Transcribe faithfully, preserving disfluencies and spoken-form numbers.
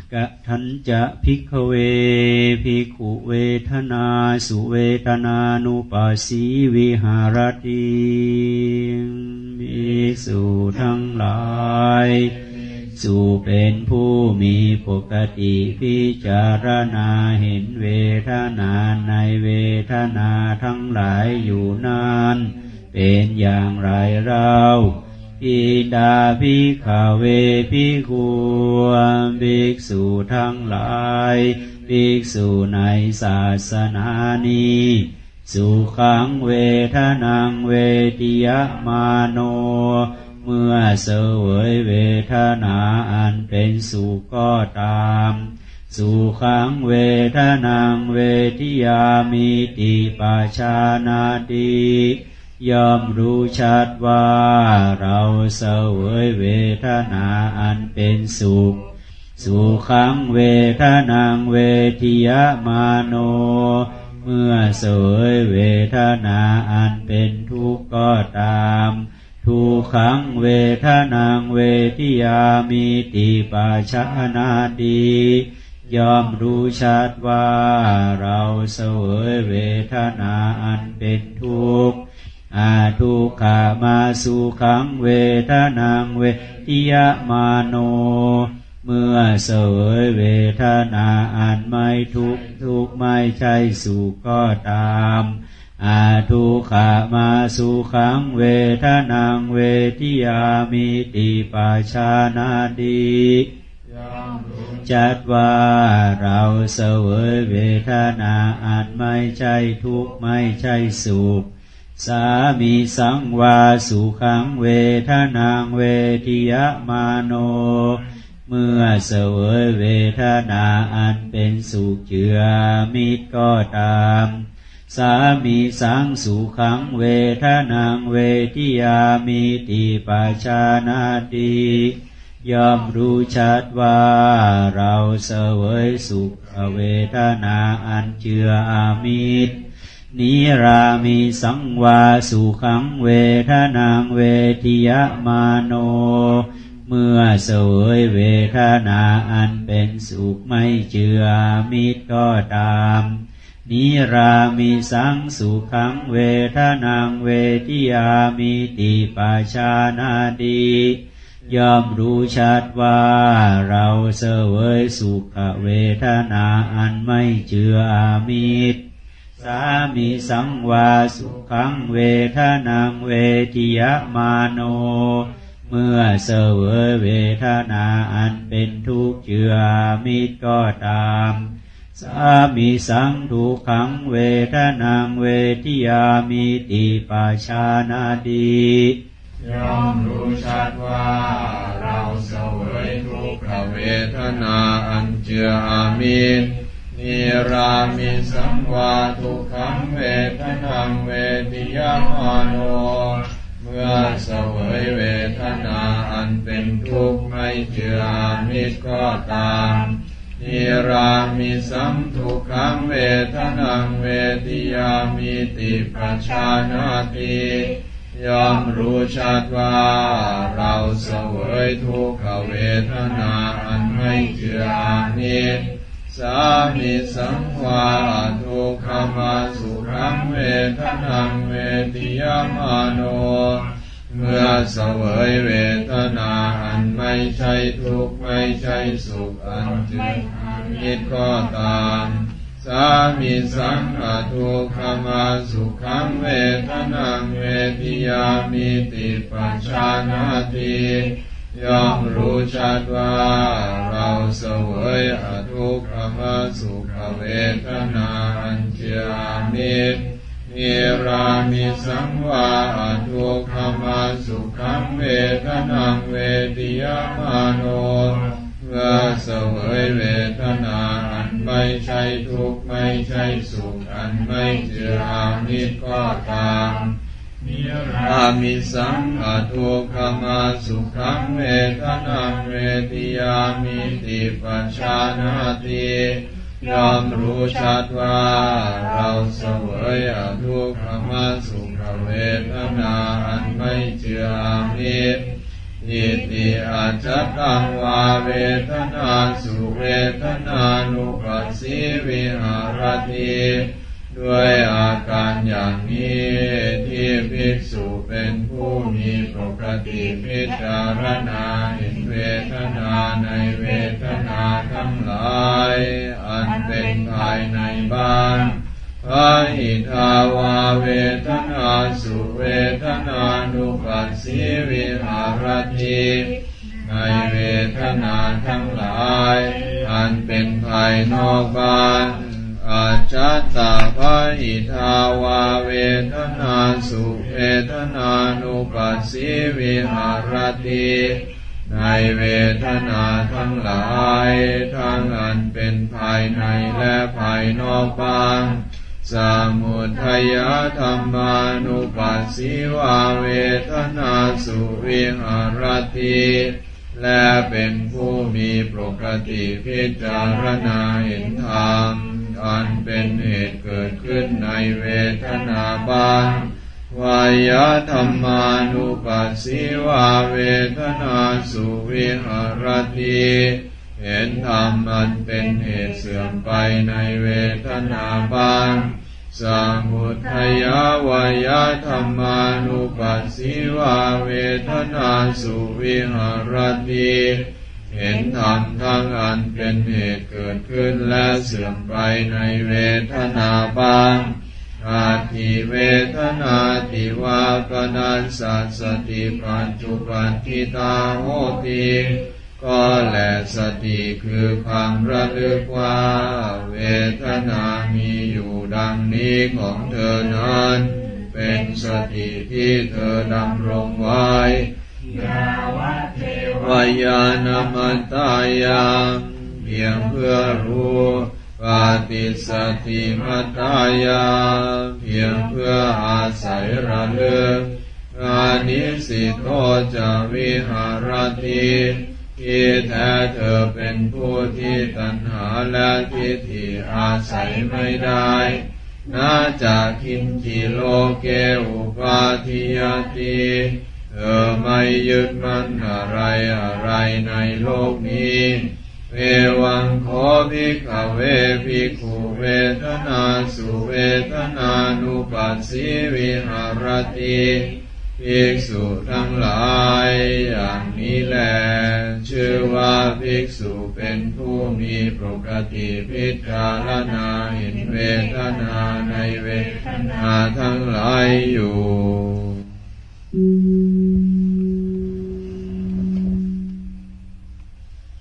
กะทันจะภิกขเวภิกขุเวทนาสุเวทนานุปัสสีวิหารติภิกษุทั้งหลายสู่เป็นผู้มีปกติพิจารณาเห็นเวทนาในเวทนาทั้งหลายอยู่นานเป็นอย่างไรเราอิดาภิกขเวภิกขุภิกษุทั้งหลายภิกษุในศาสนานี้สุขังเวทนังเวทิยมาโนเมื่อเสวยเวทนาอันเป็นสุขก็ตามสุขังเวทนังเวทิยามิติปัจฉานาติย่อมรู้ชัดว่าเราเสวยเวทนาอันเป็นสุขสุขังเวทนังเวทิยมาโนเมื่อเสวยเวทนาอันเป็นทุกข์ก็ตามทุกขังเวทนังเวทิยามิติปัจฉานาติย่อมรู้ชัดว่าเราเสวยเวทนาอันเป็นทุกข์อาทุกขามาสุขังเวทนังเวทิยมาโนเมื่อเสวยเวทนาอันไม่ทุกข์ทุกข์ไม่ใช่สุขก็ตามอาทุกขามาสุขังเวทนังเวทิยามิติปัจฉานาติจัดว่าเราเสวยเวทนาอันไม่ใช่ทุกข์ไม่ใช่สุขสามิสังวาสุขังเวทนังเวทิยมาโนเมื่อเสวยเวทนาอันเป็นสุขเจือมิตรก็ตามสามิสังสุขังเวทนังเวทิยามิติปัจฉานาติย่อมรู้ชัดว่าเราเสวยสุขเวทนาอันเจืออามิตรนิรามิสังวาสุขังเวทนังเวทิยมาโนเมื่อเสวยเวทนาอันเป็นสุขไม่เจือมิตรก็ตามนิรามิสังสุขังเวทนังเวทิยามิติปัจฉานาติย่อมรู้ชัดว่าเราเสวยสุขเวทนาอันไม่เจืออามิตรสามิสังวาสุขังเวทนังเวทิยมาโนเมื่อเสวยเวทนาอันเป็นทุกข์เจืออามิตรก็ตามสามิสังทุกขังเวทนังเวทิยามิติปัจฉานาติย่อมรู้ชัดว่าเราเสวยทุกขเวทนาอันเจืออามิตรนิรามิสังวาทุกขังเวทนังเวทิยมาโนเมื่อเสวยเวทนาอันเป็นทุกข์ไม่เจืออามิตรก็ตามนิรามิสังทุกขังเวทนังเวทิยามิติปัจฉานาติย่อมรู้ชัดว่าเราเสวยทุกขเวทนาอันไม่เจืออามิตรสามิสังวาทุกขมาสุขังเวทนังเวทิยมาโนเมื่อเสวยเวทนาอันไม่ใช่ทุกข์ไม่ใช่สุขอันเจืออามิตรก็ตามสามิสังฆทุกขมาสุขังเวทนังเวทิยามิติปัจฉานาติย่อมรู้ชัดว่าเราเสวยอทุกขมาสุขเวทนาอันเจืออามิตรนิรามิสังวาทุกขมาสุขังเวทนังเวทิยมาโนเมื่อเสวยเวทนาอันไม่ใช่ทุกข์ไม่ใช่สุขอันไม่เจืออามิตรก็ตามนิรามิสังฆทุกขมาสุขังเวทนังเวทิยามิติปัจฉานาติย่อมรู้ชัดว่าเราเสวยอทุกขมาสุขเวทนาอันไม่เจืออามิตรอิติอัจจตังวาเวทนาสุเวทนานุปัสสิวิหารติด้วยอาการอย่างนี้ที่ภิกษุเป็นผู้มีปกติพิจารณาเห็นเวทนาในเวทนาทั้งหลายอันเป็นภายในบ้านพระหิทาวาเวทนาสุเวทนานุปัสสิวิหารติในเวทนาทั้งหลายอันเป็นภายนอกบ้านอาจัตตาภะหิทาวาเวทนาสุเวทนานุปัสสิวิหารติในเวทนาทั้งหลายทั้งอันเป็นภายในและภายนอกบ้านสมุทัยธรรมานุปัสสิวาเวทนาสุวิหารติและเป็นผู้มีปกติพิจารณาเห็นธรรมอันเป็นเหตุเกิดขึ้นในเวทนาบ้างวายธรรมานุปัสสิวาเวทนาสุวิหารติเห็นธรรมอันเป็นเหตุเสื่อมไปในเวทนาบ้างสมุทัยวายธรรมานุปัสสิวาเวทนาสุวิหารติเห็นธรรมทั้งอันเป็นเหตุเกิดขึ้นและเสื่อมไปในเวทนาบ้างอาทิเวทนาติวากนัสสัสสติปัจจุปัฏฐิตาโหติก็แลสติคือความระลึกว่าเวทนามีอยู่ดังนี้ของเธอนั้นเป็นสติที่เธอดำรงไว้วายานมัตตายังเพียงเพื่อรู้ปฏิสัทธิมัตตายาเพียงเพื่ออาศัยระลึกอานิสิโตจะวิหารติที่แท้เธอเป็นผู้ที่ตัณหาและทิฏฐิอาศัยไม่ได้น่าจะคินจิโลเกอุปาทิยติเธอไม่ยึดมั่นอะไรอะไรในโลกนี้เววังโคภิกขเวภิกขุเวทนาสุเวทนานุปัสสิวิหารติภิกษุทั้งหลายอย่างนี้แลชื่อว่าภิกษุเป็นผู้มีปกติพิจารณาเห็นเวทนาในเวทนาทั้งหลายอยู่